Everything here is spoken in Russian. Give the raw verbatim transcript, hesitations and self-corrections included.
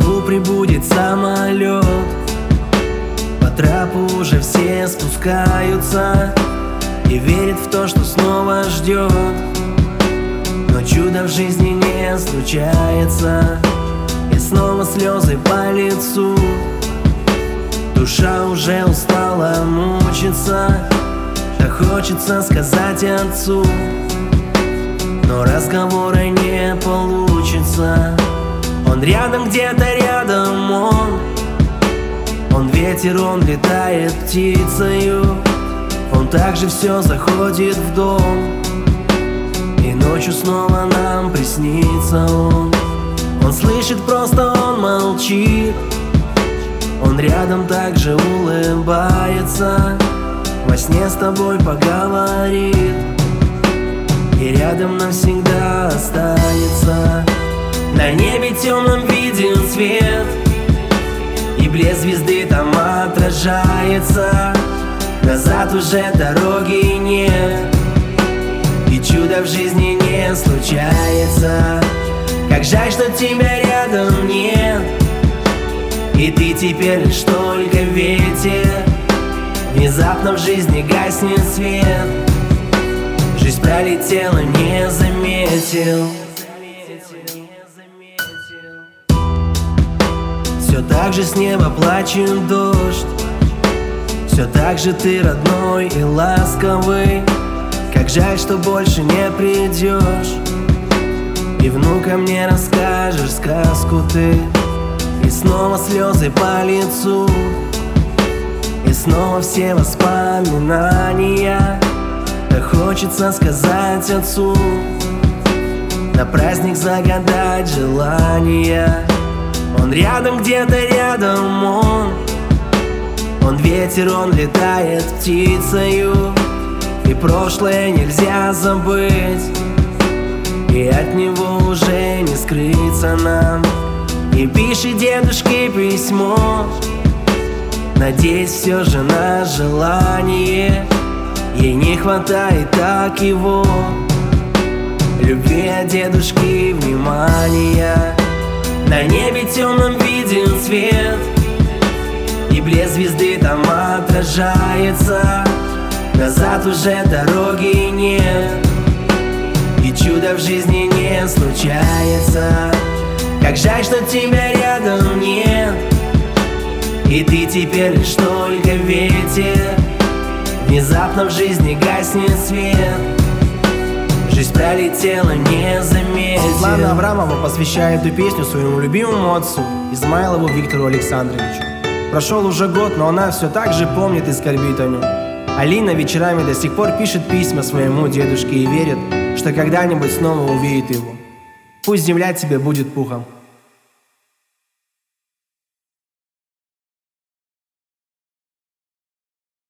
Москву прибудет самолет. По трапу уже все спускаются и верят в то, что снова ждет. Но чудо в жизни не случается, и снова слезы по лицу. Душа уже устала мучиться, так хочется сказать отцу, но разговора не получится. Он рядом, где-то рядом он. Он ветер, он летает птицею. Он также все заходит в дом, и ночью снова нам приснится он. Он слышит, просто он молчит. Он рядом также улыбается, во сне с тобой поговорит, и рядом навсегда останется. На небе темном виден свет, и блеск звезды там отражается. Назад уже дороги нет, и чудо в жизни не случается. Как жаль, что тебя рядом нет, и ты теперь лишь только ветер. Внезапно в жизни гаснет свет, жизнь пролетела, не заметил. Все так же с неба плачет дождь, все так же ты родной и ласковый. Как жаль, что больше не придешь, и внукам не расскажешь сказку ты. И снова слезы по лицу, и снова все воспоминания. Так хочется сказать отцу, на праздник загадать желания. Он рядом, где-то рядом он. Он ветер, он летает птицею, и прошлое нельзя забыть, и от него уже не скрыться нам. И пиши дедушке письмо, надеясь все же на желание. Ей не хватает так его любви от дедушки, внимания. На небе темном виден свет, и блеск звезды там отражается. Назад уже дороги нет, и чудо в жизни не случается. Как жаль, что тебя рядом нет, и ты теперь лишь только ветер. Внезапно в жизни гаснет свет, жизнь пролетела, не заметил. Светлана Аврамова посвящает эту песню своему любимому отцу Измайлову Виктору Александровичу. Прошел уже год, но она все так же помнит и скорбит о нем. Алина вечерами до сих пор пишет письма своему дедушке и верит, что когда-нибудь снова увидит его. Пусть земля тебе будет пухом.